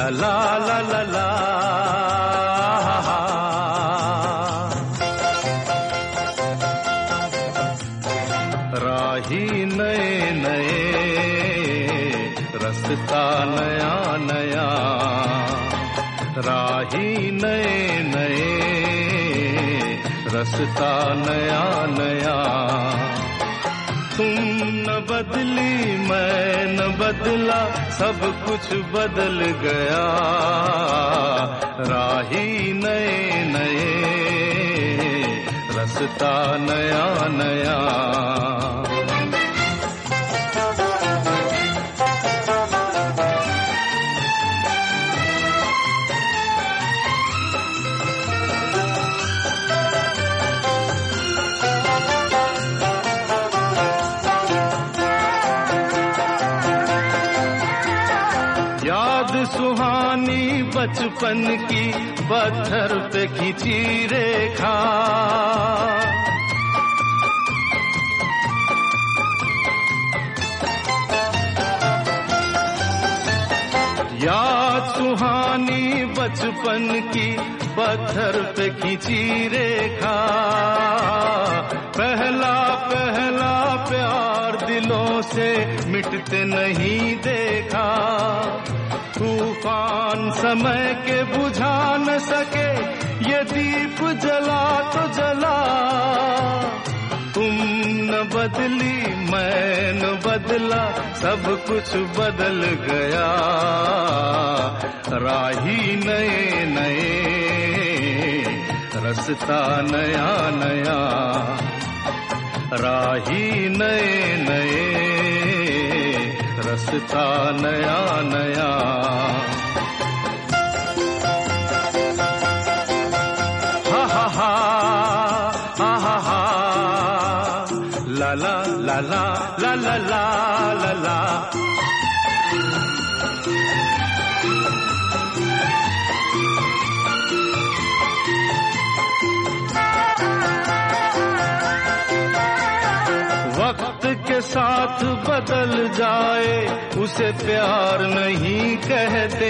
ला ला ला ला ला। राही नए नए, रास्ता नया नया, राही नए नए, रास्ता नया नया। तुम न बदली मैं न बदला, सब कुछ बदल गया। राही नए नए, रास्ता नया नया। सुहानी बचपन की पत्थर पे खींची रेखा, याद सुहानी बचपन की पत्थर पे खींची रेखा। पहला पहला प्यार दिलों से मिटते नहीं देखा। तूफान समय के बुझा न सके, ये दीप जला तो जला। तुम न बदली मैं न बदला, सब कुछ बदल गया। राही नए नए, रास्ता नया नया। राही नए नए, रास्ता नया नया। हा हा हा हा हा हा, ला ला ला ला ला ला ला ला। वक्त के साथ बदल जाए उसे प्यार नहीं कहते।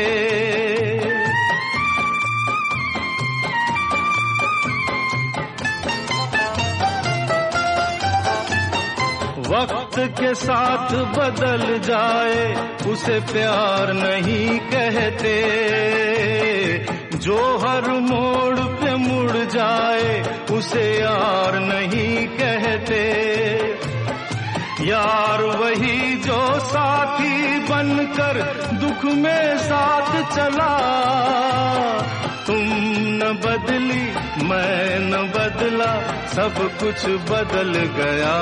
वक्त के साथ बदल जाए उसे प्यार नहीं कहते। जो हर मोड़ पे मुड़ जाए उसे यार नहीं कहते। यार वही जो साथी बनकर दुख में साथ चला। तुम न बदली मैं न बदला, सब कुछ बदल गया।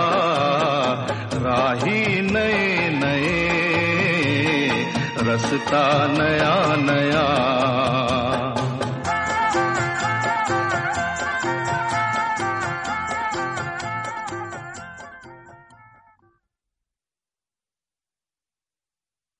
राही नए नए, रास्ता नया नया।